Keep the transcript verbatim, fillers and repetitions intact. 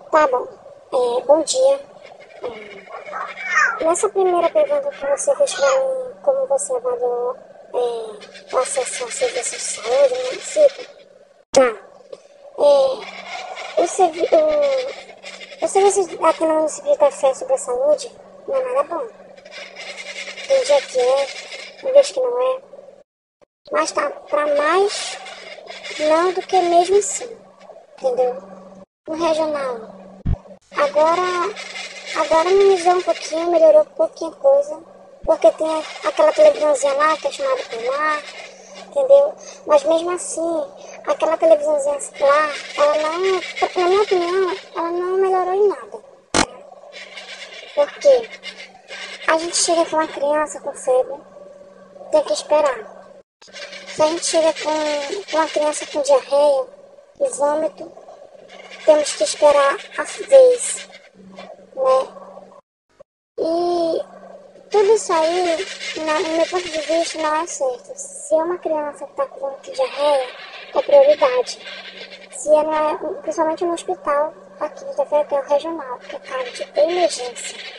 Tá bom. É, bom dia. É, nessa primeira pergunta que você fez pra mim, como você avaliou é, o acesso ao serviço de saúde no município? Tá. É, o, servi o, o serviço aqui no município de Café sobre a saúde não é nada bom. Tem dia que é, tem vez que não é. Mas tá pra mais não do que mesmo assim. Entendeu? No regional. Agora, agora amenizou um pouquinho, melhorou um pouquinho a coisa, porque tem aquela televisãozinha lá que é chamada por lá, entendeu? Mas mesmo assim, aquela televisãozinha lá, ela não, na minha opinião, ela não melhorou em nada. Por quê? A gente chega com uma criança com febre, tem que esperar. Se a gente chega com, com uma criança com diarreia e vômito, temos que esperar a vez, né? E tudo isso aí, na, no meu ponto de vista, não é certo. Se é uma criança que está com vômito de diarreia, é prioridade. Se é, na, principalmente no hospital, aqui de Tefé, que é o regional, que é caso de emergência.